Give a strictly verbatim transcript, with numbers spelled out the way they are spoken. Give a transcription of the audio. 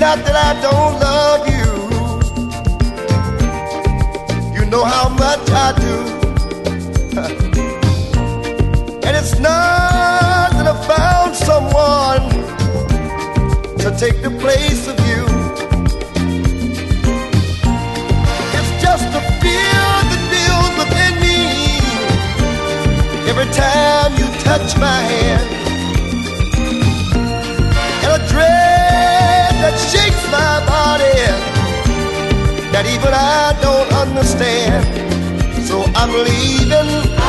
not that I don't love you. You know how much I do. And it's not that I found someone to take the place of you. It's just a fear that builds within me every time you touch my hand, and a dread that shakes my body that even I don't understand. So I'm leaving.